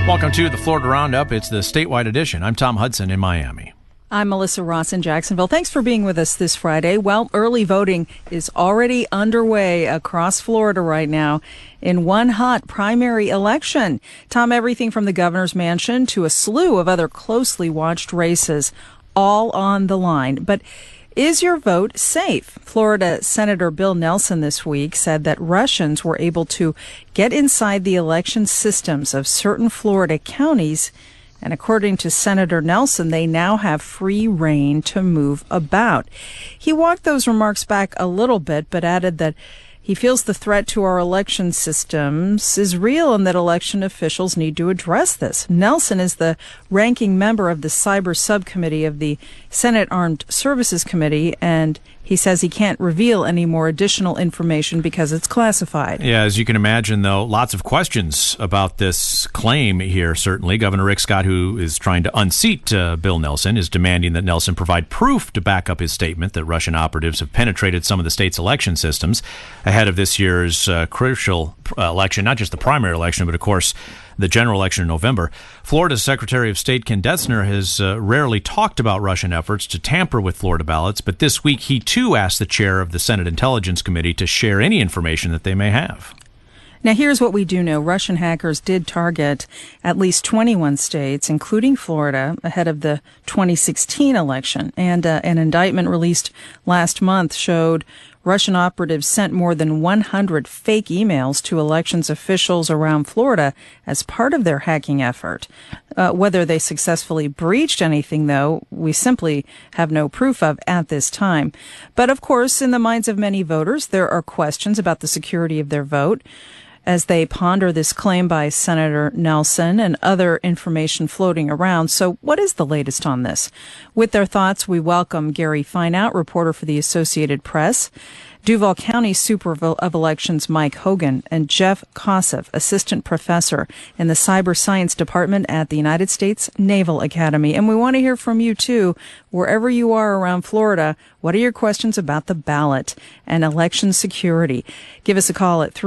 Welcome to the Florida Roundup. It's the statewide edition. I'm Tom Hudson in Miami. I'm Melissa Ross in Jacksonville. Thanks for being with us this Friday. Well, early voting is already underway across Florida right now in one hot primary election. Tom, everything from the governor's mansion to a slew of other closely watched races, all on the line. But is your vote safe? Florida Senator Bill Nelson this week said that Russians were able to get inside the election systems of certain Florida counties. And according to Senator Nelson, they now have free rein to move about. He walked those remarks back a little bit, but added that he feels the threat to our election systems is real and that election officials need to address this. Nelson is the ranking member of the Cyber Subcommittee of the Senate Armed Services Committee, and he says he can't reveal any more additional information because it's classified. Yeah, as you can imagine, though, lots of questions about this claim here, certainly. Governor Rick Scott, who is trying to unseat Bill Nelson, is demanding that Nelson provide proof to back up his statement that Russian operatives have penetrated some of the state's election systems ahead of this year's crucial election, not just the primary election, but, of course, the general election in November. Florida's Secretary of State Ken Detzner has rarely talked about Russian efforts to tamper with Florida ballots, but this week he too asked the chair of the Senate Intelligence Committee to share any information that they may have. Now, here's what we do know. Russian hackers did target at least 21 states, including Florida, ahead of the 2016 election. And an indictment released last month showed Russian operatives sent more than 100 fake emails to elections officials around Florida as part of their hacking effort. Whether they successfully breached anything, though, we simply have no proof of at this time. But, of course, in the minds of many voters, there are questions about the security of their vote as they ponder this claim by Senator Nelson and other information floating around. So what is the latest on this? With their thoughts, we welcome Gary Fineout, reporter for the Associated Press, Duval County Super of Elections Mike Hogan, and Jeff Kosseff, assistant professor in the Cyber Science Department at the United States Naval Academy. And we want to hear from you, too, wherever you are around Florida. What are your questions about the ballot and election security? Give us a call at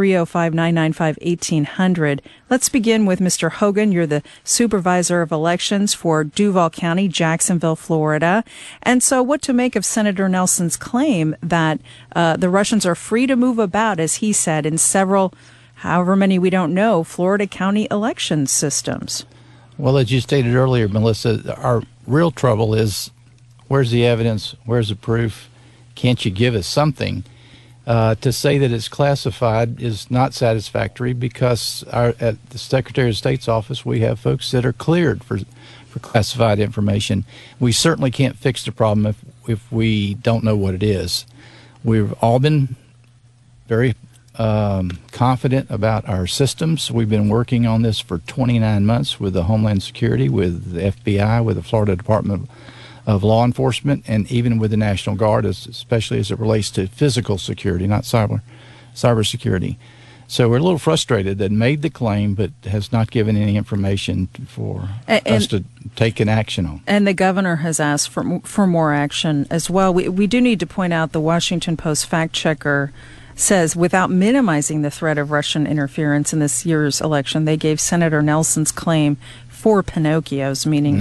305-995-1800. Let's begin with Mr. Hogan. You're the supervisor of elections for Duval County, Jacksonville, Florida. And so what to make of Senator Nelson's claim that the Russians are free to move about, as he said, in several, however many we don't know, Florida county election systems? Well, as you stated earlier, Melissa, our real trouble is where's the evidence? Where's the proof? Can't you give us something? To say that it's classified is not satisfactory because at the Secretary of State's office, we have folks that are cleared for classified information. We certainly can't fix the problem if we don't know what it is. We've all been very confident about our systems. We've been working on this for 29 months with the Homeland Security, with the FBI, with the Florida Department of Law Enforcement, and even with the National Guard, especially as it relates to physical security, not cyber security. So we're a little frustrated that made the claim but has not given any information for us to take an action on. And the governor has asked for more action as well. We do need to point out the Washington Post fact checker says, without minimizing the threat of Russian interference in this year's election, they gave Senator Nelson's claim 4 Pinocchios, meaning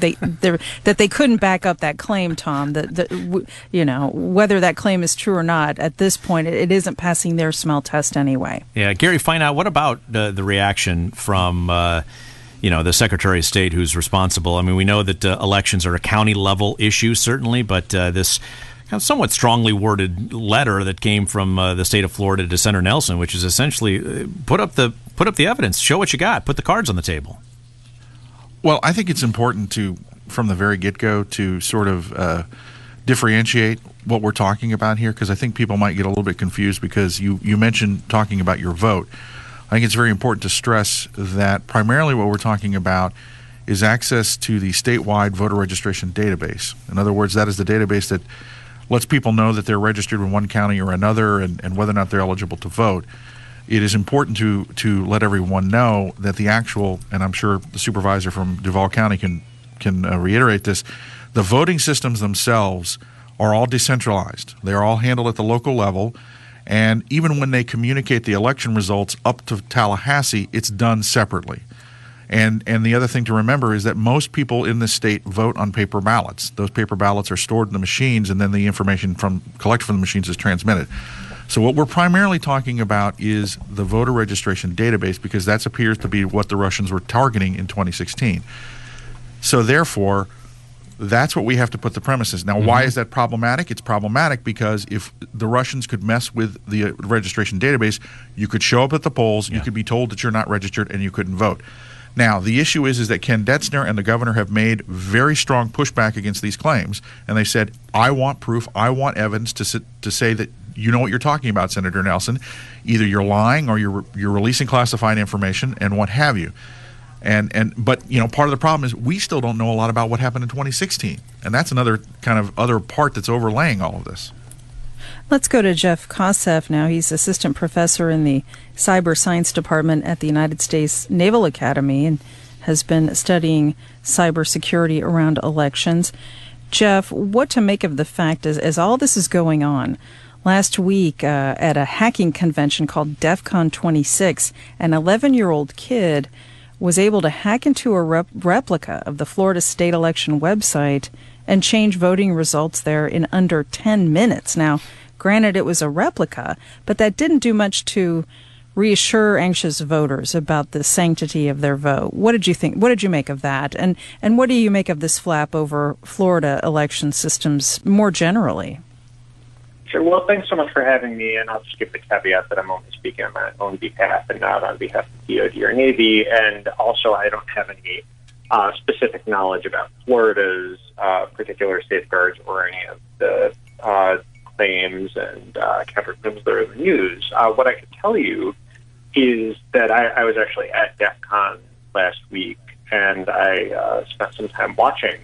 that they couldn't back up that claim, Tom. Whether that claim is true or not, at this point, it isn't passing their smell test anyway. Yeah, Gary, find out what about the reaction from the Secretary of State who's responsible. I mean, we know that elections are a county level issue, certainly, but this somewhat strongly worded letter that came from the state of Florida to Senator Nelson, which is essentially put up the evidence, show what you got, put the cards on the table. Well, I think it's important from the very get-go, to sort of differentiate what we're talking about here, because I think people might get a little bit confused because you mentioned talking about your vote. I think it's very important to stress that primarily what we're talking about is access to the statewide voter registration database. In other words, that is the database that lets people know that they're registered in one county or another and whether or not they're eligible to vote. It is important to let everyone know that the actual, and I'm sure the supervisor from Duval County can reiterate this, the voting systems themselves are all decentralized. They're all handled at the local level, and even when they communicate the election results up to Tallahassee, it's done separately. And the other thing to remember is that most people in this state vote on paper ballots. Those paper ballots are stored in the machines, and then the information collected from the machines is transmitted. So what we're primarily talking about is the voter registration database, because that appears to be what the Russians were targeting in 2016. So therefore, that's what we have to put the premises. Now, why is that problematic? It's problematic because if the Russians could mess with the registration database, you could show up at the polls, you could be told that you're not registered, and you couldn't vote. Now, the issue is that Ken Detzner and the governor have made very strong pushback against these claims, and they said, I want proof, I want evidence to say that you know what you're talking about, Senator Nelson. Either you're lying or you're releasing classified information and what have you. But part of the problem is we still don't know a lot about what happened in 2016, and that's another kind of other part that's overlaying all of this. Let's go to Jeff Kosseff now. He's assistant professor in the cyber science department at the United States Naval Academy and has been studying cybersecurity around elections. Jeff, what to make of the fact as all this is going on? Last week at a hacking convention called DEF CON 26, an 11-year-old kid was able to hack into a replica of the Florida state election website and change voting results there in under 10 minutes. Now, granted, it was a replica, but that didn't do much to reassure anxious voters about the sanctity of their vote. What did you think? What did you make of that? And what do you make of this flap over Florida election systems more generally? Sure. Well, thanks so much for having me, and I'll just give the caveat that I'm only speaking on my own behalf and not on behalf of DoD or Navy, and also I don't have any specific knowledge about Florida's particular safeguards or any of the claims and counterclaims that are in the news. What I can tell you is that I was actually at DEF CON last week, and I spent some time watching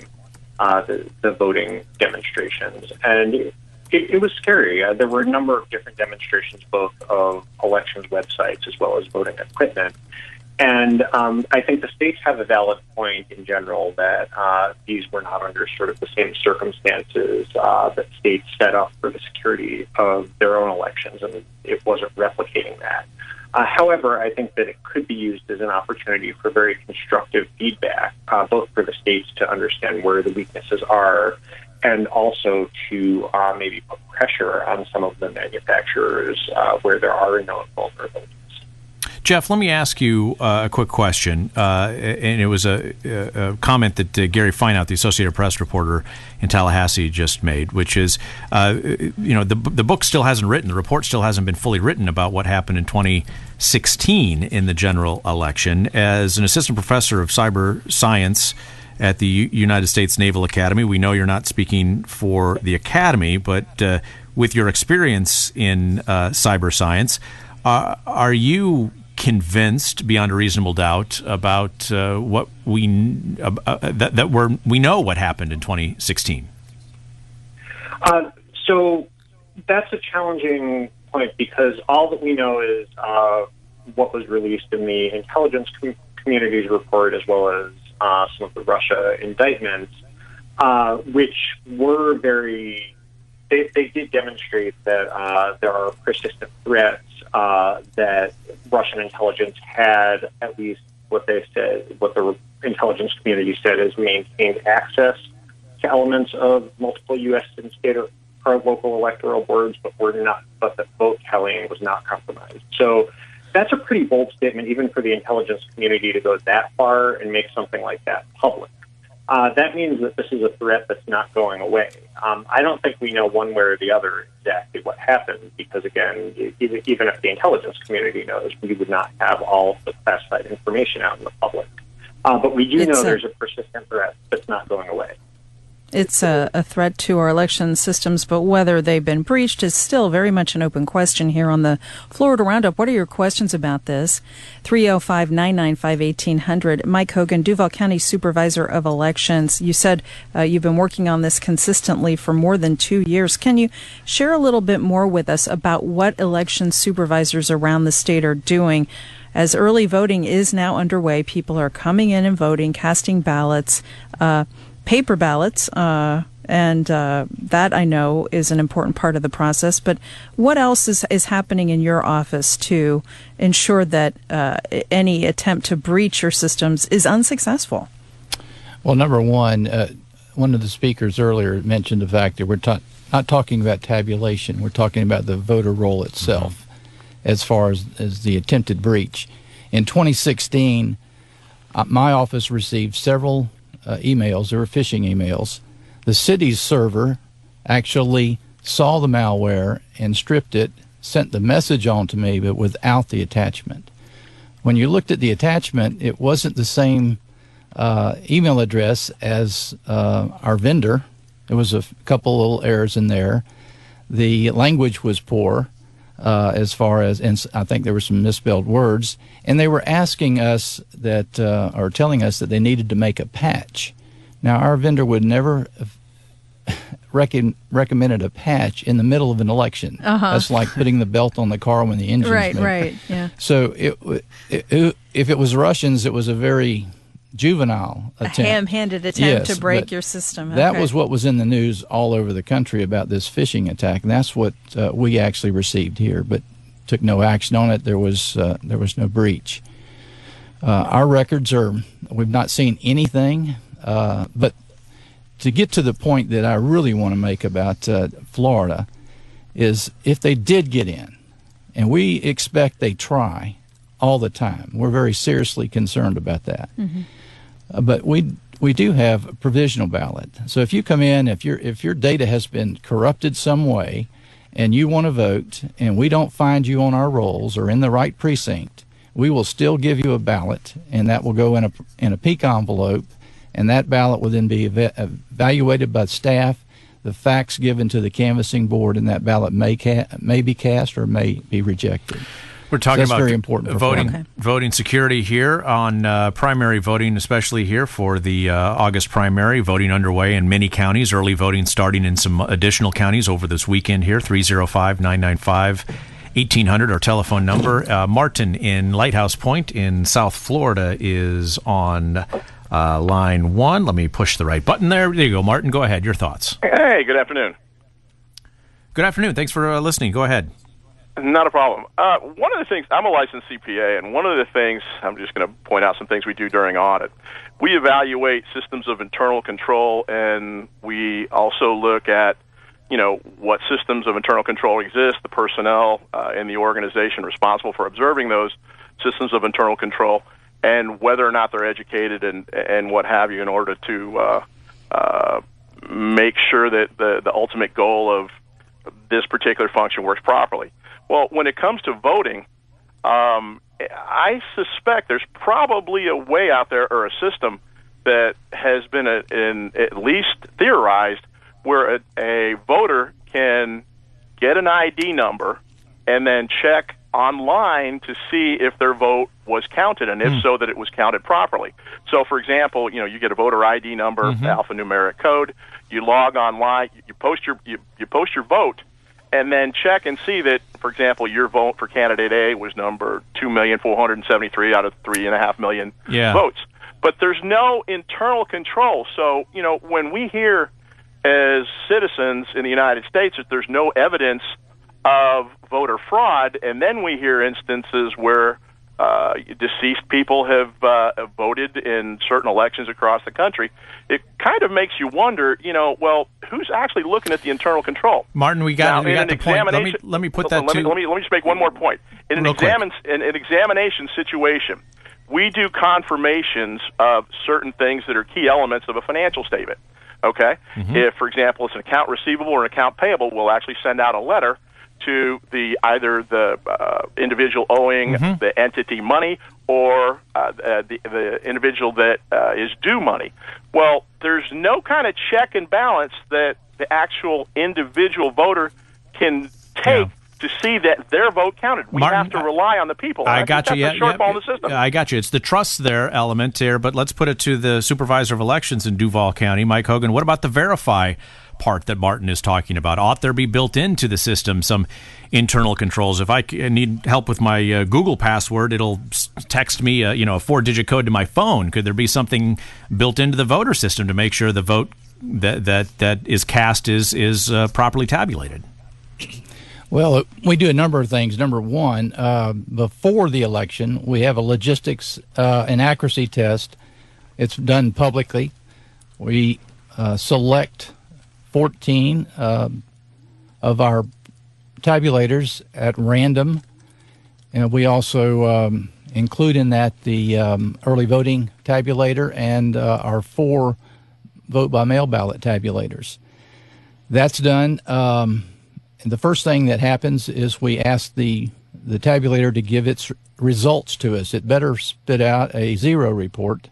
the voting demonstrations, and it was scary. There were a number of different demonstrations, both of elections websites as well as voting equipment. And I think the states have a valid point in general that these were not under sort of the same circumstances that states set up for the security of their own elections, and it wasn't replicating that. However, I think that it could be used as an opportunity for very constructive feedback, both for the states to understand where the weaknesses are and also to maybe put pressure on some of the manufacturers where there are known vulnerabilities. Jeff, let me ask you a quick question, and it was a comment that Gary Fineout, the Associated Press reporter in Tallahassee, just made, which is, the book still hasn't written, the report still hasn't been fully written about what happened in 2016 in the general election. As an assistant professor of cyber science at the United States Naval Academy, we know you're not speaking for the Academy, but with your experience in cyber science, are you convinced beyond a reasonable doubt about what we know what happened in 2016? So that's a challenging point because all that we know is what was released in the intelligence community's report, as well as some of the Russia indictments, which were very. They did demonstrate that there are persistent threats that Russian intelligence had, at least what they said, what the intelligence community said, is maintained access to elements of multiple U.S. and state or local electoral boards, but that vote tallying was not compromised. So that's a pretty bold statement, even for the intelligence community to go that far and make something like that public. That means that this is a threat that's not going away. I don't think we know one way or the other exactly what happened because, again, even if the intelligence community knows, we would not have all of the classified information out in the public. But we do know there's a persistent threat that's not going away. It's a threat to our election systems, but whether they've been breached is still very much an open question here on the Florida Roundup. What are your questions about this? 305-995-1800. Mike Hogan, Duval County Supervisor of Elections. You said you've been working on this consistently for more than 2 years. Can you share a little bit more with us about what election supervisors around the state are doing? As early voting is now underway, people are coming in and voting, casting ballots, paper ballots, And that, I know, is an important part of the process. But what else is happening in your office to ensure that any attempt to breach your systems is unsuccessful? Well, number one of the speakers earlier mentioned the fact that we're not talking about tabulation. We're talking about the voter roll itself as far as the attempted breach. In 2016, my office received several emails. They were phishing emails. The city's server actually saw the malware and stripped it, sent the message on to me, but without the attachment. When you looked at the attachment, it wasn't the same email address as our vendor. There was a couple little errors in there. The language was poor as far as, and I think there were some misspelled words. And they were asking us that, or telling us that they needed to make a patch. Now, our vendor would never have recommended a patch in the middle of an election. That's like putting the belt on the car when the engine's moving. Right, yeah. So if it was Russians, it was a very juvenile attempt. A ham-handed attempt to break your system. That was what was in the news all over the country about this phishing attack, and that's what we actually received here, but took no action on it. There was no breach. Our records we've not seen anything, but to get to the point that I really want to make about Florida is if they did get in, and we expect they try all the time. We're very seriously concerned about that. But we do have a provisional ballot. So if you come in, if your data has been corrupted some way, and you want to vote, and we don't find you on our rolls or in the right precinct, we will still give you a ballot, and that will go in a peak envelope, and that ballot will then be evaluated by staff, the facts given to the canvassing board, and that ballot may be cast or may be rejected. We're talking about very important voting security here on primary voting, especially here for the August primary. Voting underway in many counties. Early voting starting in some additional counties over this weekend here. 305-995-1800, our telephone number. Martin in Lighthouse Point in South Florida is on line one. Let me push the right button there. There you go, Martin. Go ahead. Your thoughts. Hey, good afternoon. Good afternoon. Thanks for listening. Go ahead. Not a problem. One of the things, I'm a licensed CPA, and one of the things, I'm just going to point out some things we do during audit. We evaluate systems of internal control, and we also look at, what systems of internal control exist, the personnel in the organization responsible for observing those systems of internal control, and whether or not they're educated and what have you in order to make sure that the ultimate goal of this particular function works properly. Well, when it comes to voting, I suspect there's probably a way out there or a system that has been at least theorized where a voter can get an ID number and then check online to see if their vote was counted, and if so, that it was counted properly. So, for example, you get a voter ID number, alphanumeric code. You log online, you post your vote, and then check and see that, for example, your vote for candidate A was number 2,473 out of 3.5 million votes. But there's no internal control. So, when we hear as citizens in the United States that there's no evidence of voter fraud, and then we hear instances where deceased people have voted in certain elections across the country, it kind of makes you wonder, well, who's actually looking at the internal control? Martin, we got the point. Let me put that let me just make one more point. In an examination situation, we do confirmations of certain things that are key elements of a financial statement. Okay? If, for example, it's an account receivable or an account payable, we'll actually send out a letter to either the individual owing the entity money or the individual that is due money. Well, there's no kind of check and balance that the actual individual voter can take to see that their vote counted. We have to rely on the people. I got you. That's a shortfall in the system. I got you. It's the trust element there, but let's put it to the supervisor of elections in Duval County, Mike Hogan. What about the verify part that Martin is talking about? Ought there be built into the system some internal controls? If I need help with my Google password, it'll text me a 4-digit code to my phone. Could there be something built into the voter system to make sure the vote that is cast is properly tabulated? Well, we do a number of things. Number one, before the election, we have a logistics and accuracy test. It's done publicly. We select 14 of our tabulators at random, and we also include in that the early voting tabulator and our 4 vote-by-mail ballot tabulators. That's done. The first thing that happens is we ask the tabulator to give its results to us. It better spit out a 0 report,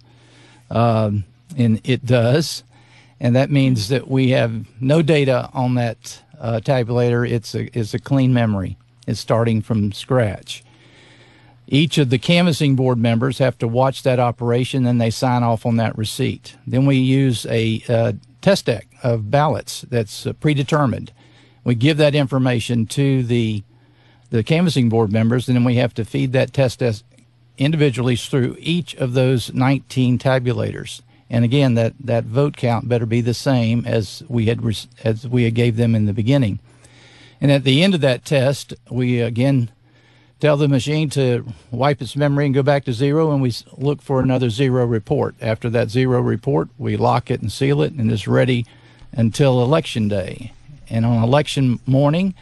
and it does. And that means that we have no data on that tabulator. It's a clean memory. It's starting from scratch. Each of the canvassing board members have to watch that operation, and they sign off on that receipt. Then we use a test deck of ballots that's predetermined. We give that information to the canvassing board members, and then we have to feed that test deck individually through each of those 19 tabulators. And again, that vote count better be the same as we had gave them in the beginning. And at the end of that test, we again tell the machine to wipe its memory and go back to 0, and we look for another 0 report. After that 0 report, we lock it and seal it, and it's ready until Election Day. And on election morning,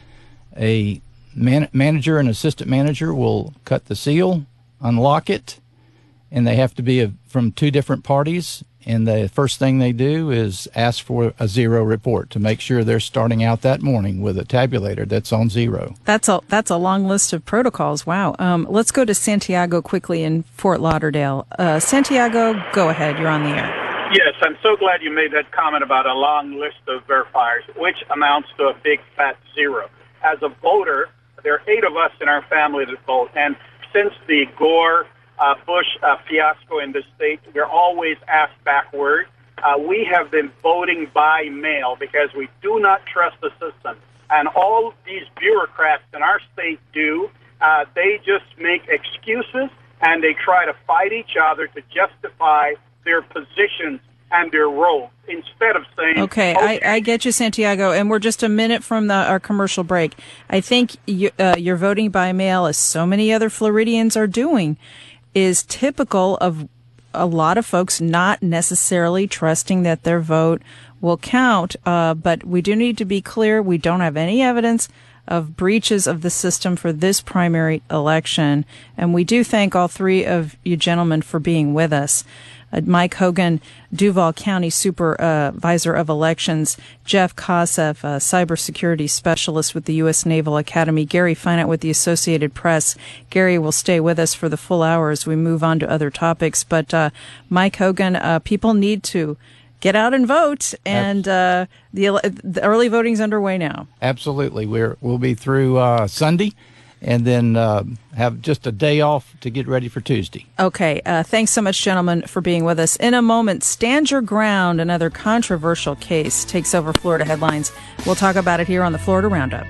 a manager and assistant manager will cut the seal, unlock it, and they have to be from 2 different parties. And the first thing they do is ask for a 0 report to make sure they're starting out that morning with a tabulator that's on 0. That's a long list of protocols. Wow. Let's go to Santiago quickly in Fort Lauderdale. Santiago, go ahead. You're on the air. Yes, I'm so glad you made that comment about a long list of verifiers, which amounts to a big fat 0. As a voter, there are 8 of us in our family that vote, and since the Gore-Bush fiasco in the state, we're always asked backward. We have been voting by mail because we do not trust the system, and all these bureaucrats in our state do. They just make excuses, and they try to fight each other to justify their positions and their roles instead of saying, okay. I get you, Santiago, and we're just a minute from our commercial break. I think you're voting by mail, as so many other Floridians are doing, is typical of a lot of folks not necessarily trusting that their vote will count. But we do need to be clear. We don't have any evidence of breaches of the system for this primary election. And we do thank all 3 of you gentlemen for being with us. Mike Hogan, Duval County Supervisor of Elections, Jeff Kosseff, cybersecurity specialist with the U.S. Naval Academy, Gary Feinert with the Associated Press. Gary will stay with us for the full hour as we move on to other topics. But Mike Hogan, people need to get out and vote, and the early voting's underway now. Absolutely. We'll be through Sunday, and then have just a day off to get ready for Tuesday. Okay. Thanks so much, gentlemen, for being with us. In a moment, Stand Your Ground, another controversial case, takes over Florida headlines. We'll talk about it here on the Florida Roundup.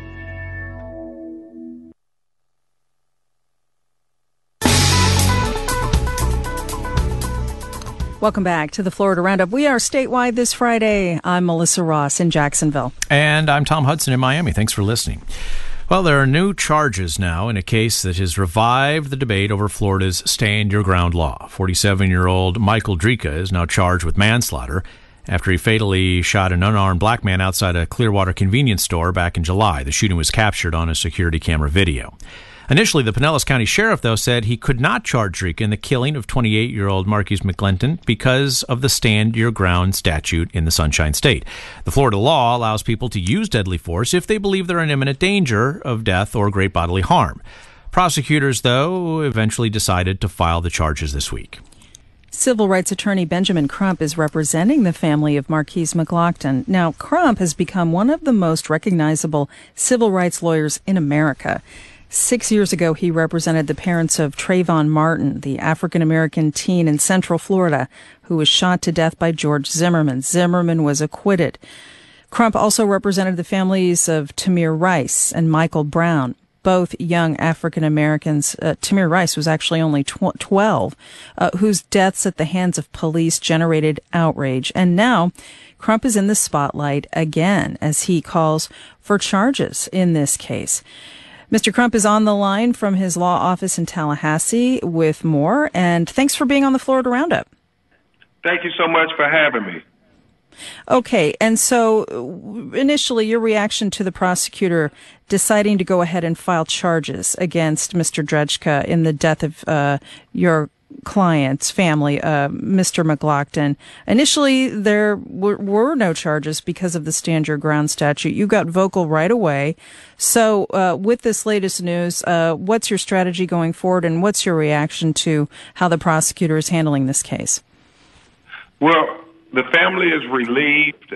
Welcome back to the Florida Roundup. We are statewide this Friday. I'm Melissa Ross in Jacksonville. And I'm Tom Hudson in Miami. Thanks for listening. Well, there are new charges now in a case that has revived the debate over Florida's Stand Your Ground law. 47-year-old Michael Drica is now charged with manslaughter after he fatally shot an unarmed black man outside a Clearwater convenience store back in July. The shooting was captured on a security camera video. Initially, the Pinellas County Sheriff, though, said he could not charge Drica in the killing of 28-year-old Marquise McGlinton because of the Stand Your Ground statute in the Sunshine State. The Florida law allows people to use deadly force if they believe they're in imminent danger of death or great bodily harm. Prosecutors, though, eventually decided to file the charges this week. Civil rights attorney Benjamin Crump is representing the family of Marquise McGlinton. Now, Crump has become one of the most recognizable civil rights lawyers in America. 6 years ago, he represented the parents of Trayvon Martin, the African-American teen in Central Florida who was shot to death by George Zimmerman. Zimmerman was acquitted. Crump also represented the families of Tamir Rice and Michael Brown, both young African-Americans. Tamir Rice was actually only 12, whose deaths at the hands of police generated outrage. And now Crump is in the spotlight again as he calls for charges in this case. Mr. Crump is on the line from his law office in Tallahassee with more, and thanks for being on the Florida Roundup. Thank you so much for having me. Okay, and so initially your reaction to the prosecutor deciding to go ahead and file charges against Mr. Drejka in the death of your client's family, Mr. McLaughlin. Initially, there were no charges because of the Stand Your Ground statute. You got vocal right away. So with this latest news, what's your strategy going forward, and what's your reaction to how the prosecutor is handling this case? Well, the family is relieved,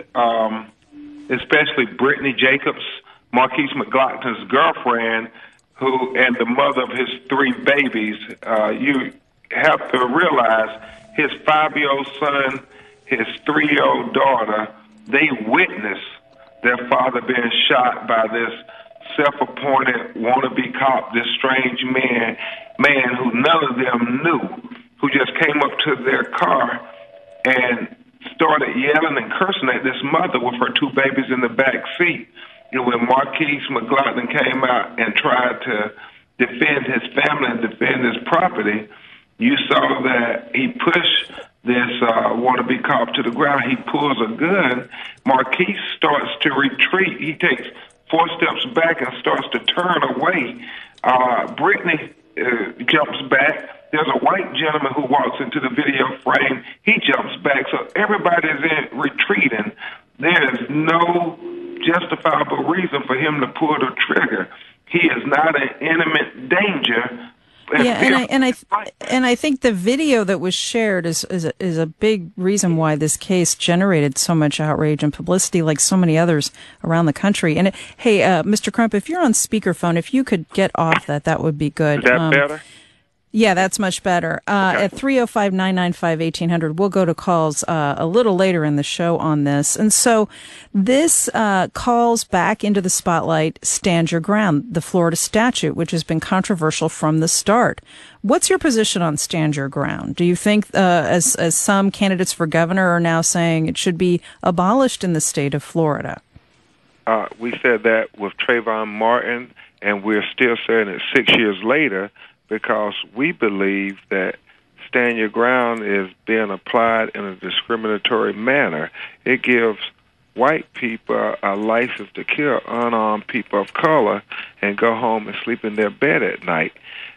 especially Brittany Jacobs, Marquise McLaughlin's girlfriend, and the mother of his 3 babies. You have to realize his 5-year-old son, his 3-year-old daughter, they witnessed their father being shot by this self-appointed wannabe cop, this strange man who none of them knew, who just came up to their car and started yelling and cursing at this mother with her 2 babies in the back seat. And when Marquise McLaughlin came out and tried to defend his family and defend his property, you saw that he pushed this wannabe cop to the ground. He pulls a gun. Marquise starts to retreat. He takes 4 steps back and starts to turn away. Brittany jumps back. There's a white gentleman who walks into the video frame. He jumps back. So everybody's retreating. There is no justifiable reason for him to pull the trigger. He is not in imminent danger. Yeah, and I think the video that was shared is a big reason why this case generated so much outrage and publicity, like so many others around the country. And hey, Mr. Crump, if you're on speakerphone, if you could get off that would be good. Is that better? Yeah, that's much better. Okay. At 305-995-1800, we'll go to calls a little later in the show on this. And so this calls back into the spotlight Stand Your Ground, the Florida statute, which has been controversial from the start. What's your position on Stand Your Ground? Do you think, as some candidates for governor are now saying, it should be abolished in the state of Florida? We said that with Trayvon Martin, and we're still saying it 6 years later, because we believe that Stand Your Ground is being applied in a discriminatory manner. It gives white people a license to kill unarmed people of color and go home and sleep in their bed at night.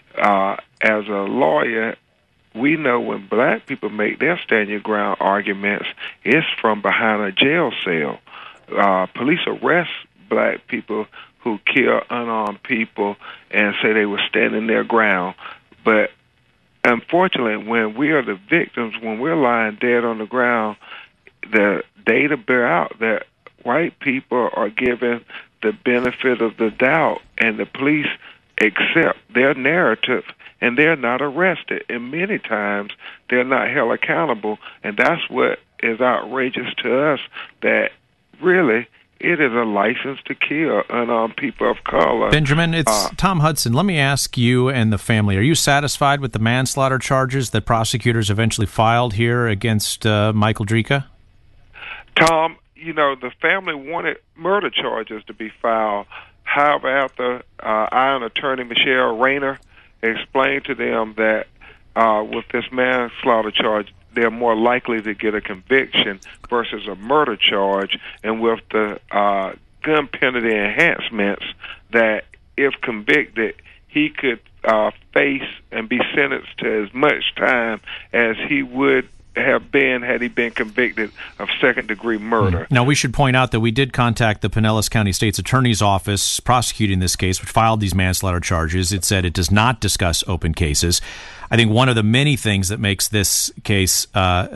As a lawyer, we know when black people make their Stand Your Ground arguments, it's from behind a jail cell. Police arrest black people who kill unarmed people and say they were standing their ground. But unfortunately, when we are the victims, when we're lying dead on the ground, the data bear out that white people are given the benefit of the doubt, and the police accept their narrative, and they're not arrested. And many times, they're not held accountable, and that's what is outrageous to us, that really it is a license to kill unarmed people of color. Benjamin, it's Tom Hudson. Let me ask you and the family, are you satisfied with the manslaughter charges that prosecutors eventually filed here against Michael Drejka? Tom, the family wanted murder charges to be filed. However, after I and attorney Michelle Rayner explained to them that with this manslaughter charge, they're more likely to get a conviction versus a murder charge, and with the gun penalty enhancements, that if convicted, he could face and be sentenced to as much time as he would have been had he been convicted of second-degree murder. Now, we should point out that we did contact the Pinellas County State's Attorney's Office prosecuting this case, which filed these manslaughter charges. It said it does not discuss open cases. I think one of the many things that makes this case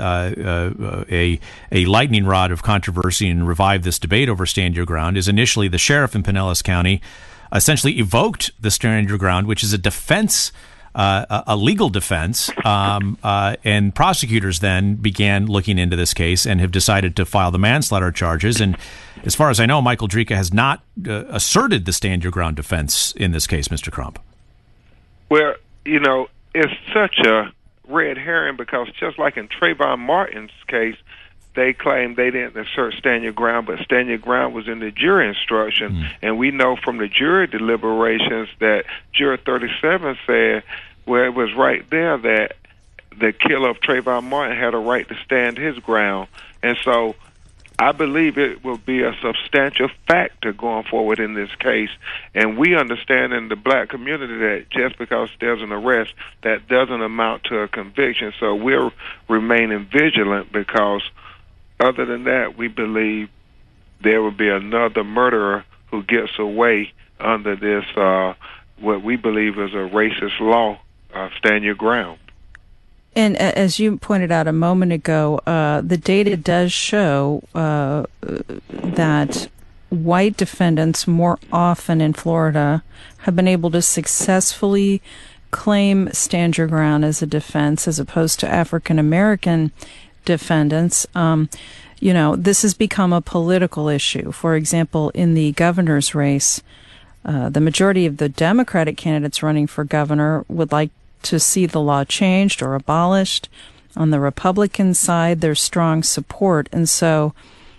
a lightning rod of controversy and revive this debate over Stand Your Ground is initially the sheriff in Pinellas County essentially evoked the Stand Your Ground, which is a defense, a legal defense, and prosecutors then began looking into this case and have decided to file the manslaughter charges. And as far as I know, Michael Drejka has not asserted the Stand Your Ground defense in this case, Mr. Crump. Well, it's such a red herring, because just like in Trayvon Martin's case, they claimed they didn't assert stand your ground, but stand your ground was in the jury instruction. And we know from the jury deliberations that Juror 37 said, well, it was right there that the killer of Trayvon Martin had a right to stand his ground. And so I believe it will be a substantial factor going forward in this case. And we understand in the black community that just because there's an arrest, that doesn't amount to a conviction. So we're remaining vigilant, because other than that, we believe there will be another murderer who gets away under this, what we believe is a racist law, stand your ground. And as you pointed out a moment ago, the data does show that white defendants more often in Florida have been able to successfully claim stand your ground as a defense as opposed to African American defendants. This has become a political issue. For example, in the governor's race, the majority of the Democratic candidates running for governor would like to see the law changed or abolished. On the Republican side, there's strong support. And so,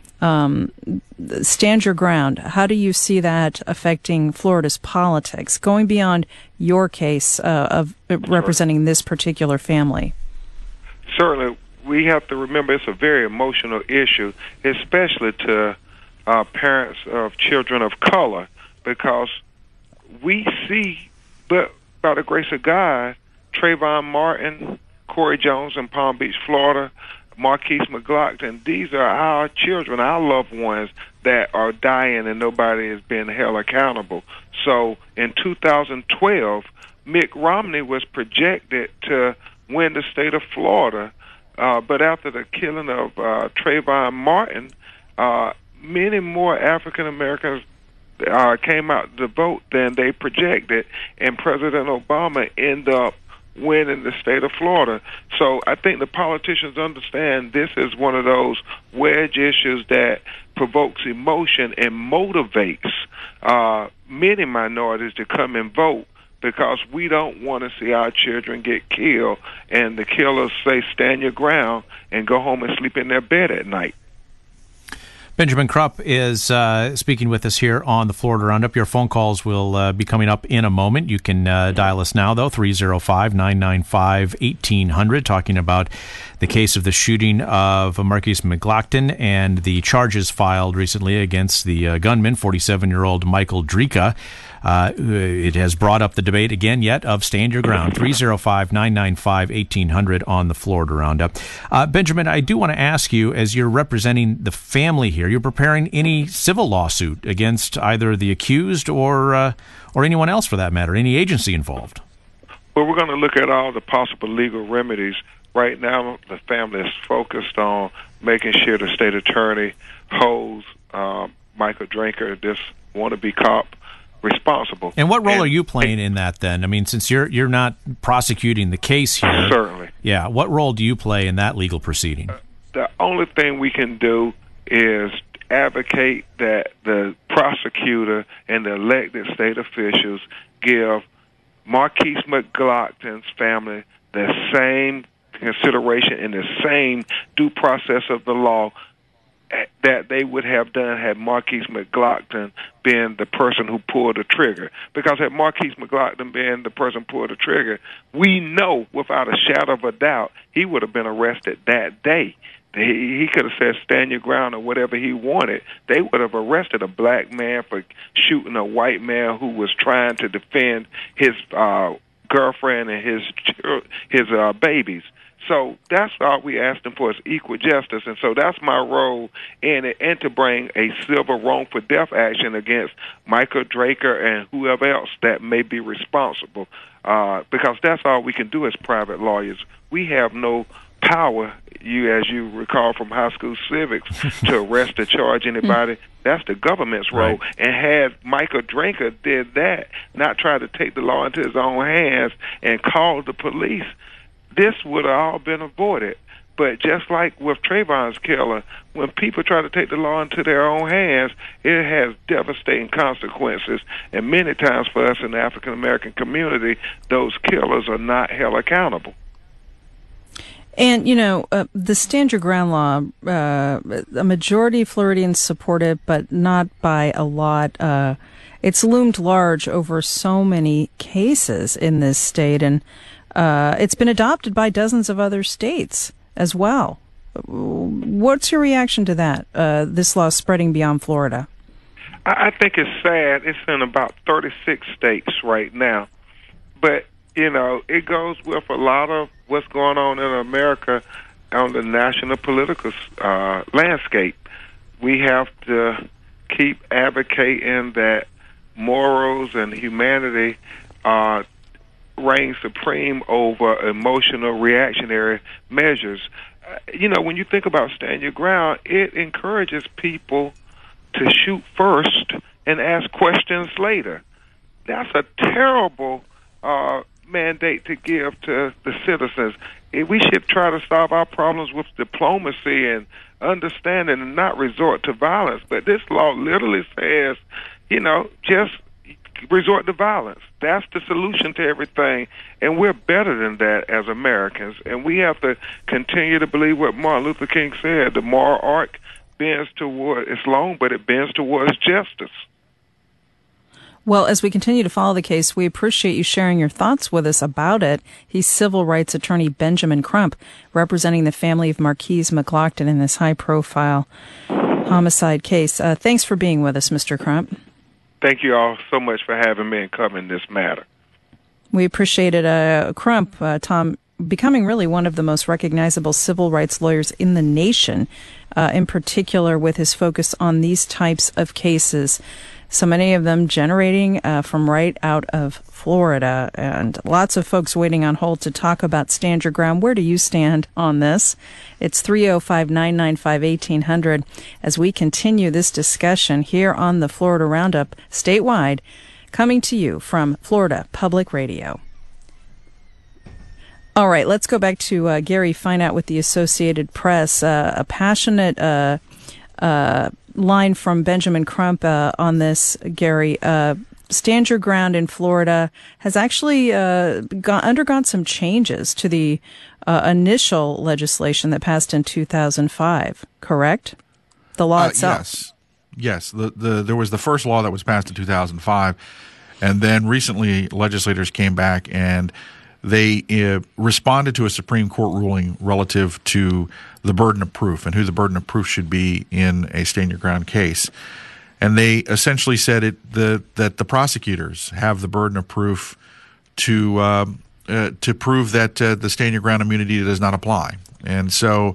stand your ground. How do you see that affecting Florida's politics, going beyond your case of representing this particular family? Certainly. We have to remember it's a very emotional issue, especially to parents of children of color, because we see, but by the grace of God, Trayvon Martin, Corey Jones in Palm Beach, Florida, Marquise McGlockton, these are our children, our loved ones that are dying and nobody is being held accountable. So in 2012, Mitt Romney was projected to win the state of Florida, but after the killing of Trayvon Martin, many more African Americans came out to vote than they projected, and President Obama ended up winning the state of Florida. So I think the politicians understand this is one of those wedge issues that provokes emotion and motivates many minorities to come and vote, because we don't want to see our children get killed and the killers say stand your ground and go home and sleep in their bed at night. Benjamin Crump is speaking with us here on the Florida Roundup. Your phone calls will be coming up in a moment. You can dial us now, though, 305-995-1800, talking about the case of the shooting of Marquise McGlockton and the charges filed recently against the gunman, 47-year-old Michael Drika. It has brought up the debate again yet of stand your ground. 305-995-1800 on the Florida Roundup. Benjamin, I do want to ask you, as you're representing the family here, you're preparing any civil lawsuit against either the accused or anyone else for that matter, any agency involved? Well, we're going to look at all the possible legal remedies. Right now, the family is focused on making sure the state attorney holds Michael Drinker, this wannabe cop, responsible. And what role are you playing in that then? I mean, since you're not prosecuting the case here. Certainly. Yeah, what role do you play in that legal proceeding? The only thing we can do is advocate that the prosecutor and the elected state officials give Marquise McGlockton's family the same consideration and the same due process of the law that they would have done had Marquise McGlockton been the person who pulled the trigger. Because had Marquise McGlockton been the person who pulled the trigger, we know without a shadow of a doubt he would have been arrested that day. He could have said stand your ground or whatever he wanted. They would have arrested a black man for shooting a white man who was trying to defend his girlfriend and his babies. So that's all we asked them for, is equal justice. And so that's my role in it, and to bring a civil wrongful death action against Michael Draker and whoever else that may be responsible, because that's all we can do as private lawyers. We have no power, as you recall from high school civics, to arrest or charge anybody. That's the government's role. Right. And had Michael Drinker did that, not try to take the law into his own hands and call the police, this would have all been avoided. But just like with Trayvon's killer, when people try to take the law into their own hands, it has devastating consequences. And many times for us in the African American community, those killers are not held accountable. And, the Stand Your Ground law, a majority of Floridians support it, but not by a lot. It's loomed large over so many cases in this state, and it's been adopted by dozens of other states as well. What's your reaction to that, this law spreading beyond Florida? I think it's sad. It's in about 36 states right now. But, it goes with a lot of what's going on in America on the national political landscape. We have to keep advocating that morals and humanity reign supreme over emotional reactionary measures. When you think about Stand Your Ground, it encourages people to shoot first and ask questions later. That's a terrible mandate to give to the citizens. We should try to solve our problems with diplomacy and understanding and not resort to violence. But this law literally says, just resort to violence. That's the solution to everything. And we're better than that as Americans. And we have to continue to believe what Martin Luther King said. The moral arc bends toward, it's long, but it bends towards justice. Well, as we continue to follow the case, we appreciate you sharing your thoughts with us about it. He's civil rights attorney Benjamin Crump, representing the family of Marquise McGlockton in this high-profile homicide case. Thanks for being with us, Mr. Crump. Thank you all so much for having me and covering this matter. We appreciate it. Crump, Tom, becoming really one of the most recognizable civil rights lawyers in the nation, in particular with his focus on these types of cases. So many of them generating from right out of Florida, and lots of folks waiting on hold to talk about Stand Your Ground. Where do you stand on this? It's 305-995-1800 as we continue this discussion here on the Florida Roundup statewide, coming to you from Florida Public Radio. All right, let's go back to Gary Fineout with the Associated Press. A passionate line from Benjamin Crump on this, Gary. Stand Your Ground in Florida has actually undergone some changes to the initial legislation that passed in 2005, correct? The law itself. Yes. There was the first law that was passed in 2005, and then recently legislators came back and they responded to a Supreme Court ruling relative to the burden of proof and who the burden of proof should be in a Stand Your Ground case. And they essentially said that the prosecutors have the burden of proof to prove that the Stand Your Ground immunity does not apply. And so,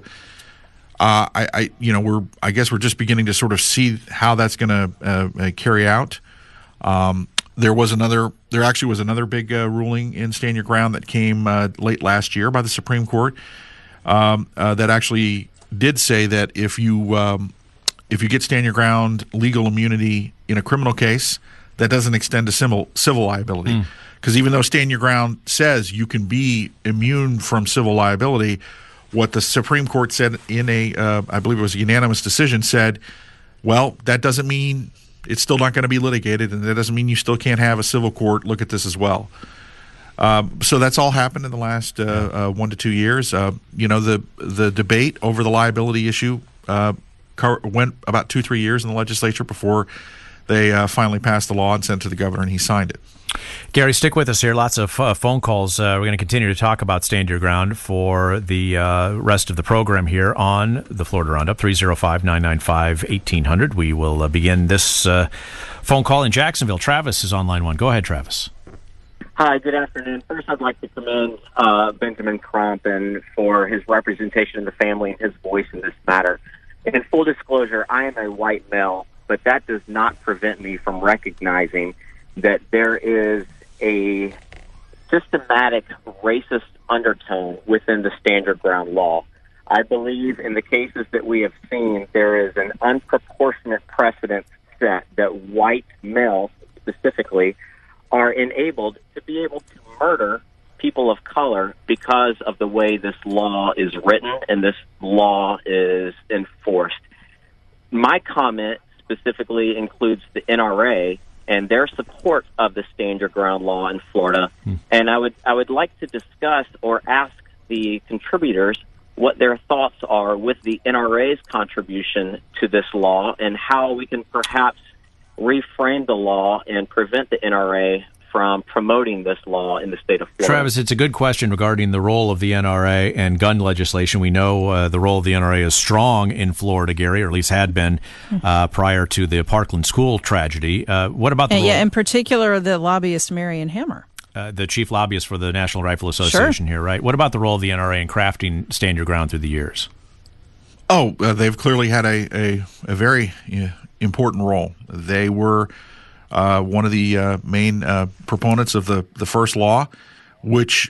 I guess we're just beginning to sort of see how that's going to carry out. There actually was another big ruling in Stand Your Ground that came late last year by the Supreme Court that actually did say that if you get Stand Your Ground legal immunity in a criminal case, that doesn't extend to civil liability. Because even though Stand Your Ground says you can be immune from civil liability, what the Supreme Court said in I believe it was a unanimous decision, said, well, that doesn't mean it's still not going to be litigated, and that doesn't mean you still can't have a civil court look at this as well. So that's all happened in the last 1 to 2 years. The debate over the liability issue went about 2-3 years in the legislature before they finally passed the law and sent it to the governor, and he signed it. Gary, stick with us here. Lots of phone calls. We're going to continue to talk about Stand Your Ground for the rest of the program here on the Florida Roundup, 305-995-1800. We will begin this phone call in Jacksonville. Travis is on line one. Go ahead, Travis. Hi, good afternoon. First, I'd like to commend Benjamin Crump and for his representation of the family and his voice in this matter. In full disclosure, I am a white male, but that does not prevent me from recognizing that there is a systematic racist undertone within the Stand Your Ground law. I believe in the cases that we have seen, there is an unproportionate precedent set that white males specifically are enabled to be able to murder people of color because of the way this law is written and this law is enforced. My comment specifically includes the NRA and their support of the Stand Your Ground law in Florida. And I would like to discuss or ask the contributors what their thoughts are with the NRA's contribution to this law and how we can perhaps reframe the law and prevent the NRA from promoting this law in the state of Florida. Travis, it's a good question regarding the role of the NRA and gun legislation. We know the role of the NRA is strong in Florida, Gary, or at least had been prior to the Parkland school tragedy. What about the role? Yeah, in particular, the lobbyist Marion Hammer. The chief lobbyist for the National Rifle Association here, right? What about the role of the NRA in crafting Stand Your Ground through the years? Oh, they've clearly had a very important role. They were one of the main proponents of the first law, which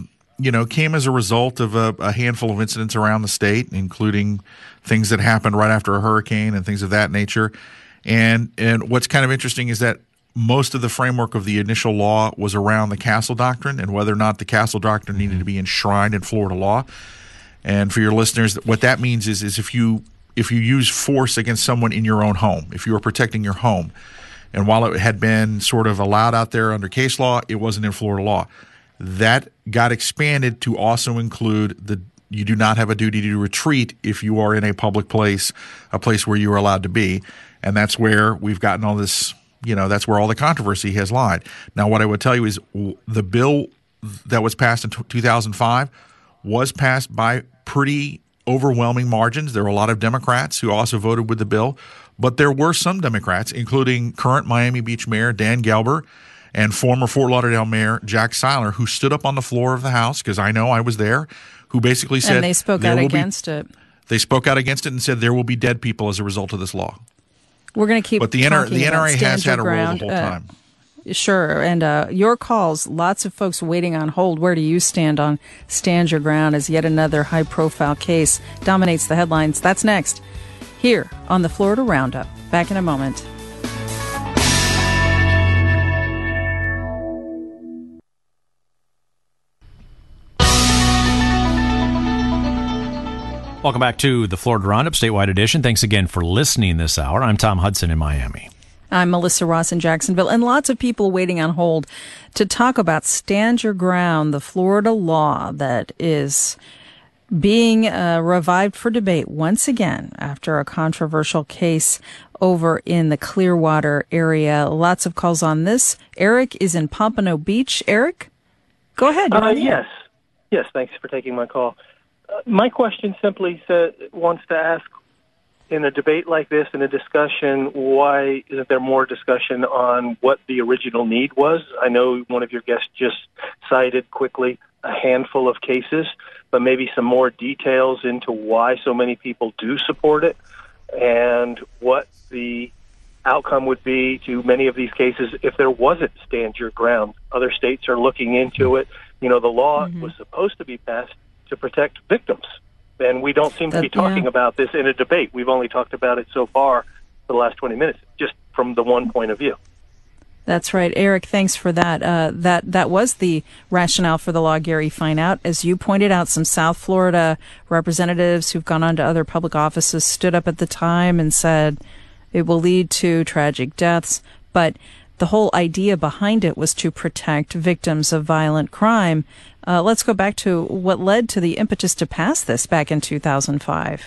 came as a result of a handful of incidents around the state, including things that happened right after a hurricane and things of that nature. And what's kind of interesting is that most of the framework of the initial law was around the Castle Doctrine and whether or not the Castle Doctrine needed to be enshrined in Florida law. And for your listeners, what that means is if you use force against someone in your own home, if you are protecting your home, and while it had been sort of allowed out there under case law, it wasn't in Florida law. That got expanded to also include you do not have a duty to retreat if you are in a public place, a place where you are allowed to be. And that's where we've gotten all this, that's where all the controversy has lied. Now, what I would tell you is the bill that was passed in 2005 was passed by pretty overwhelming margins. There were a lot of Democrats who also voted with the bill, but there were some Democrats, including current Miami Beach Mayor Dan Gelber and former Fort Lauderdale Mayor Jack Seiler, who stood up on the floor of the House, because I know I was there, who basically said— And they spoke out against it. They spoke out against it and said there will be dead people as a result of this law. We're going to keep But the NRA has had a role the whole time. Sure. And your calls, lots of folks waiting on hold. Where do you stand on Stand Your Ground as yet another high-profile case dominates the headlines? That's next here on the Florida Roundup. Back in a moment. Welcome back to the Florida Roundup, statewide edition. Thanks again for listening this hour. I'm Tom Hudson in Miami. I'm Melissa Ross in Jacksonville, and lots of people waiting on hold to talk about Stand Your Ground, the Florida law that is being revived for debate once again after a controversial case over in the Clearwater area. Lots of calls on this. Eric is in Pompano Beach. Eric, go ahead. Yes, thanks for taking my call. My question simply wants to ask, in a debate like this, in a discussion, why isn't there more discussion on what the original need was? I know one of your guests just cited quickly a handful of cases, but maybe some more details into why so many people do support it and what the outcome would be to many of these cases if there wasn't Stand Your Ground. Other states are looking into it. The law was supposed to be passed to protect victims. And we don't seem to be talking about this in a debate. We've only talked about it so far for the last 20 minutes, just from the one point of view. That's right. Eric, thanks for that. That was the rationale for the law, Gary Fineout. As you pointed out, some South Florida representatives who've gone on to other public offices stood up at the time and said it will lead to tragic deaths. But the whole idea behind it was to protect victims of violent crime. Let's go back to what led to the impetus to pass this back in 2005.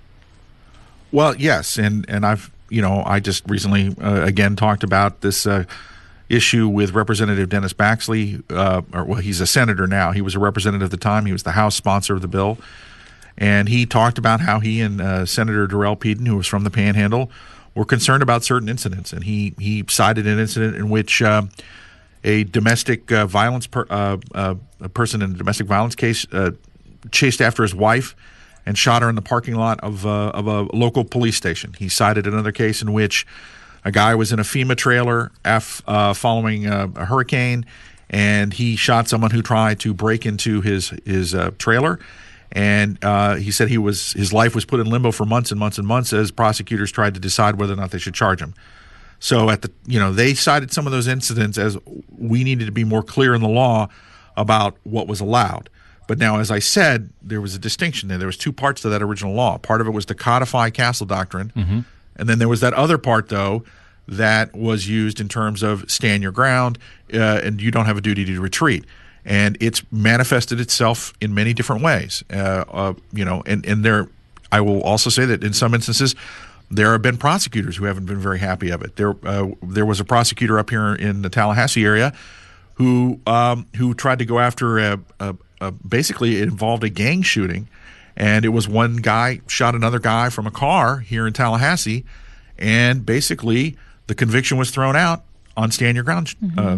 Well, yes, and I just recently again talked about this issue with Representative Dennis Baxley. He's a senator now. He was a representative at the time. He was the House sponsor of the bill, and he talked about how he and Senator Darrell Peden, who was from the Panhandle, were concerned about certain incidents, and he cited an incident in which a domestic violence a person in a domestic violence case chased after his wife and shot her in the parking lot of a local police station. He cited another case in which a guy was in a FEMA trailer following a hurricane, and he shot someone who tried to break into his trailer. And he said his life was put in limbo for months and months and months as prosecutors tried to decide whether or not they should charge him. So they cited some of those incidents as we needed to be more clear in the law about what was allowed. But now, as I said, there was a distinction there. There was two parts to that original law. Part of it was to codify Castle Doctrine, and then there was that other part, though, that was used in terms of stand your ground and you don't have a duty to retreat. and it's manifested itself in many different ways. And there, I will also say that in some instances, there have been prosecutors who haven't been very happy of it. There was a prosecutor up here in the Tallahassee area who tried to go after basically it involved a gang shooting, and it was one guy shot another guy from a car here in Tallahassee, and basically the conviction was thrown out on stand your ground.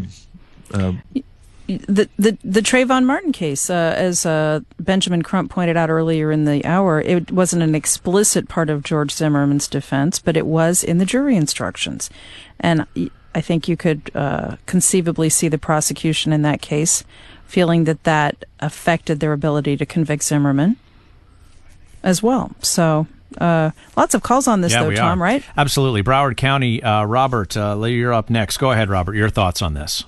The Trayvon Martin case, as Benjamin Crump pointed out earlier in the hour, it wasn't an explicit part of George Zimmerman's defense, but it was in the jury instructions. And I think you could conceivably see the prosecution in that case feeling that affected their ability to convict Zimmerman as well. So lots of calls on this, though, Tom, right? Absolutely. Broward County, Robert, you're up next. Go ahead, Robert. Your thoughts on this?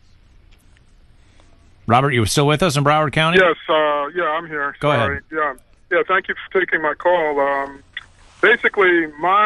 Robert, you still with us in Broward County? Yes, I'm here. Go ahead. Yeah, thank you for taking my call. Basically,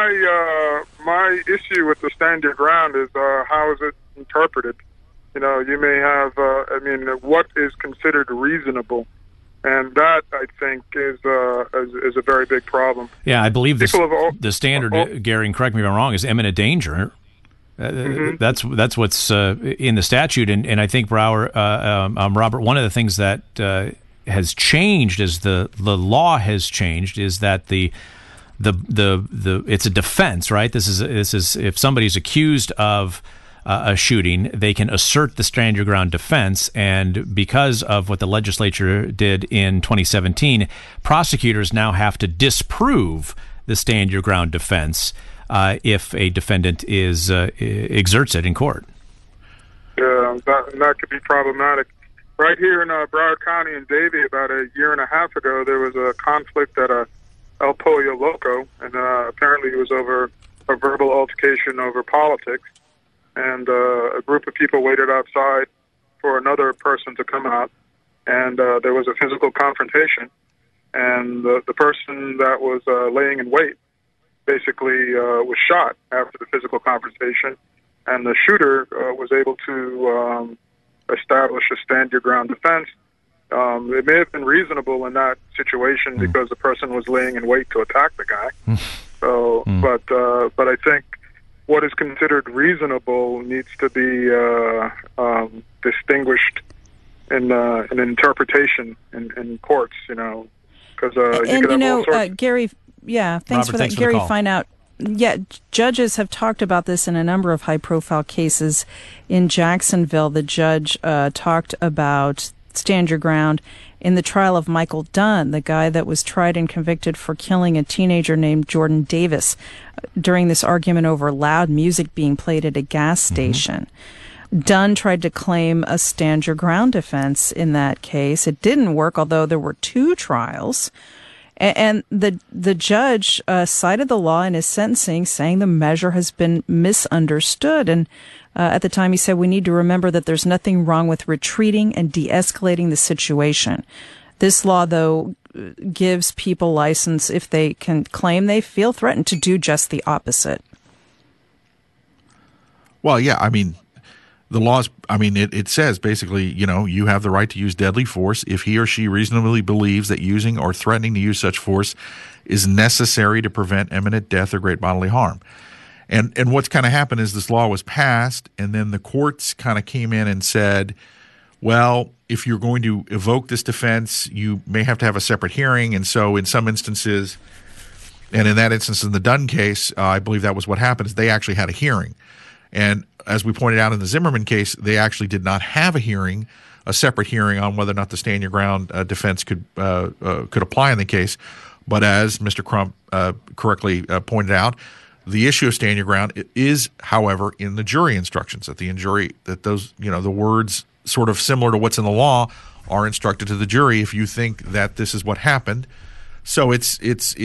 my issue with the stand your ground is how is it interpreted? You know, you may have, what is considered reasonable? And that, I think, is a very big problem. Yeah, I believe the standard, Gary, and correct me if I'm wrong, is imminent danger. That's what's in the statute, and I think Robert, one of the things that has changed as the law has changed is that the it's a defense, right? This is if somebody's accused of a shooting, they can assert the stand your ground defense, and because of what the legislature did in 2017, prosecutors now have to disprove the stand your ground defense if a defendant exerts it in court. Yeah, that could be problematic. Right here in Broward County in Davie, about a year and a half ago, there was a conflict at El Pollo Loco, and apparently it was over a verbal altercation over politics. And a group of people waited outside for another person to come out, and there was a physical confrontation. And the person that was laying in wait basically was shot after the physical confrontation, and the shooter was able to establish a stand your ground defense. It may have been reasonable in that situation because the person was laying in wait to attack the guy. But I think what is considered reasonable needs to be distinguished in interpretation in courts. You know, because Gary. Yeah, thanks Robert, for that, Gary. Find out. Yeah, judges have talked about this in a number of high-profile cases. In Jacksonville, the judge talked about stand your ground in the trial of Michael Dunn, the guy that was tried and convicted for killing a teenager named Jordan Davis during this argument over loud music being played at a gas station. Dunn tried to claim a stand your ground defense in that case. It didn't work, although there were two trials. And the judge cited the law in his sentencing, saying the measure has been misunderstood. And at the time, he said, we need to remember that there's nothing wrong with retreating and de-escalating the situation. This law, though, gives people license if they can claim they feel threatened to do just the opposite. Well, yeah, I mean, the laws, it says basically, you have the right to use deadly force if he or she reasonably believes that using or threatening to use such force is necessary to prevent imminent death or great bodily harm. And what's kind of happened is this law was passed, and then the courts kind of came in and said, well, if you're going to evoke this defense, you may have to have a separate hearing. And so in some instances, and in that instance in the Dunn case, I believe that was what happened, is they actually had a hearing. And as we pointed out in the Zimmerman case, they actually did not have a separate hearing on whether or not the stand your ground defense could apply in the case. But as Mr. Crump correctly pointed out, the issue of stand your ground is, however, in the jury instructions. That those the words sort of similar to what's in the law are instructed to the jury if you think that this is what happened. So it's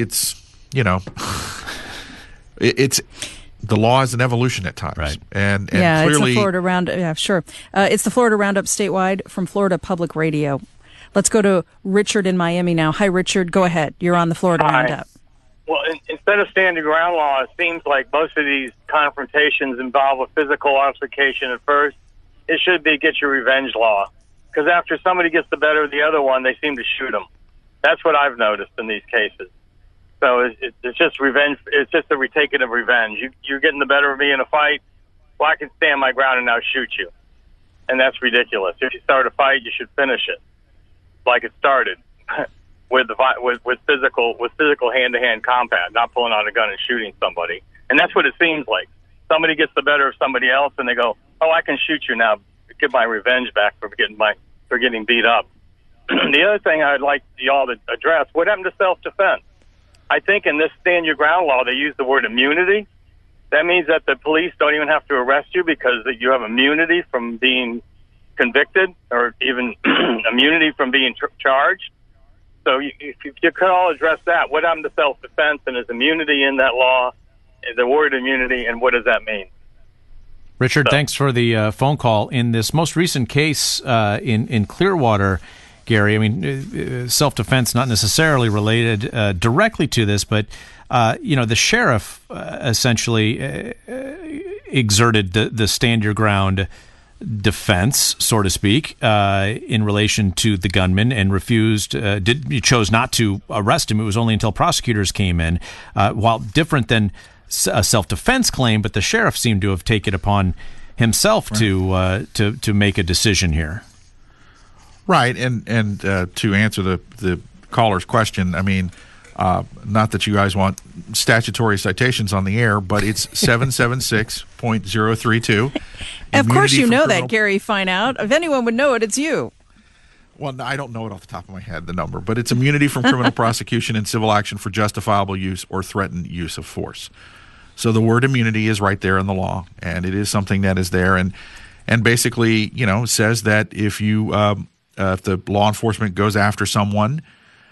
the law is an evolution at times, right? And yeah, clearly, it's the Florida Roundup. Yeah, sure. It's the Florida Roundup statewide from Florida Public Radio. Let's go to Richard in Miami now. Hi, Richard. Go ahead. You're on the Florida Roundup. Well, instead of standing ground law, it seems like most of these confrontations involve a physical altercation at first. It should be get your revenge law. because after somebody gets the better of the other one, they seem to shoot them. That's what I've noticed in these cases. So it's just revenge. It's just a retaking of revenge. You're getting the better of me in a fight. Well, I can stand my ground and now shoot you. And that's ridiculous. If you start a fight, you should finish it like it started, with physical hand-to-hand combat, not pulling out a gun and shooting somebody. And that's what it seems like. Somebody gets the better of somebody else, and they go, "Oh, I can shoot you now. Get my revenge back for getting beat up." The other thing I'd like y'all to address: what happened to self-defense? I think in this stand your ground law, they use the word immunity. That means that the police don't even have to arrest you because you have immunity from being convicted, or even immunity from being charged. So if you could all address that, what happened to self-defense, and is immunity in that law, the word immunity, and what does that mean? Richard, thanks for the phone call. In this most recent case in Clearwater, Gary, I mean, self-defense not necessarily related directly to this, but the sheriff essentially exerted the stand your ground defense, so to speak, in relation to the gunman, and chose not to arrest him. It was only until prosecutors came in, while different than a self-defense claim, but the sheriff seemed to have taken upon himself to make a decision here. Right, and to answer the caller's question, I mean, not that you guys want statutory citations on the air, but it's 776.032. Of course you know that, Gary Fineout. If anyone would know it, it's you. Well, I don't know it off the top of my head, the number, but it's immunity from criminal prosecution and civil action for justifiable use or threatened use of force. So the word immunity is right there in the law, and it is something that is there, and basically, says that if the law enforcement goes after someone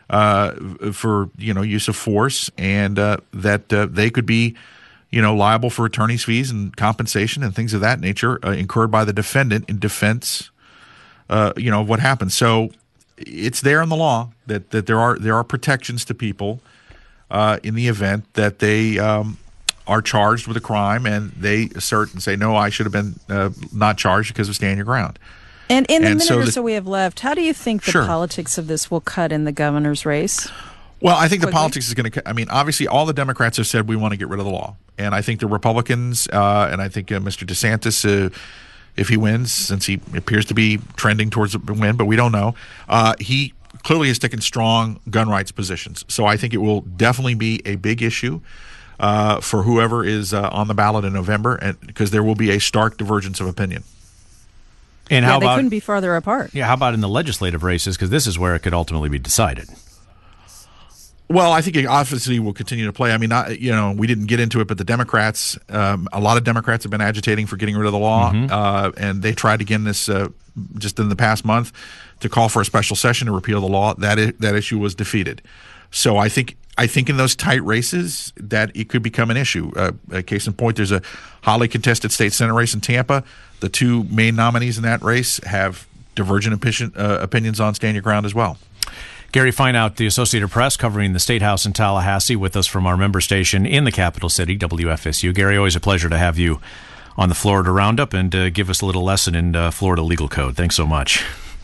for use of force, and that they could be liable for attorney's fees and compensation and things of that nature incurred by the defendant in defense of what happened. So it's there in the law that there are protections to people in the event that they are charged with a crime and they assert and say, no, I should have been not charged because of stand your ground. And in the minute or so we have left, how do you think the Sure. politics of this will cut in the governor's race? Well, I think the politics is going to – I mean, obviously all the Democrats have said we want to get rid of the law. And I think the Republicans and I think Mr. DeSantis, if he wins, since he appears to be trending towards a win, but we don't know, he clearly is taking strong gun rights positions. So I think it will definitely be a big issue for whoever is on the ballot in November, and because there will be a stark divergence of opinion. And how they about, couldn't be farther apart. Yeah, how about in the legislative races? Because this is where it could ultimately be decided. Well, I think it obviously will continue to play. I mean, we didn't get into it, but the Democrats, a lot of Democrats have been agitating for getting rid of the law, and they tried again this just in the past month to call for a special session to repeal the law. That issue was defeated. So I think in those tight races that it could become an issue. A case in point, there's a highly contested state Senate race in Tampa. The two main nominees in that race have divergent opinions on stand your ground as well. Gary Fineout, the Associated Press, covering the State House in Tallahassee, with us from our member station in the capital city, WFSU. Gary, always a pleasure to have you on the Florida Roundup and give us a little lesson in Florida legal code. Thanks so much.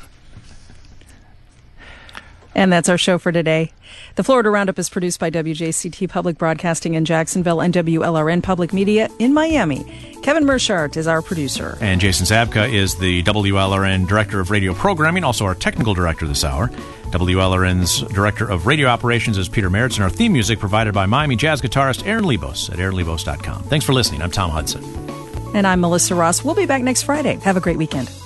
And that's our show for today. The Florida Roundup is produced by WJCT Public Broadcasting in Jacksonville and WLRN Public Media in Miami. Kevin Mershart is our producer. And Jason Zabka is the WLRN Director of Radio Programming, also our technical director this hour. WLRN's Director of Radio Operations is Peter Merritz, and our theme music provided by Miami jazz guitarist Aaron Lebos at aaronlebos.com. Thanks for listening. I'm Tom Hudson. And I'm Melissa Ross. We'll be back next Friday. Have a great weekend.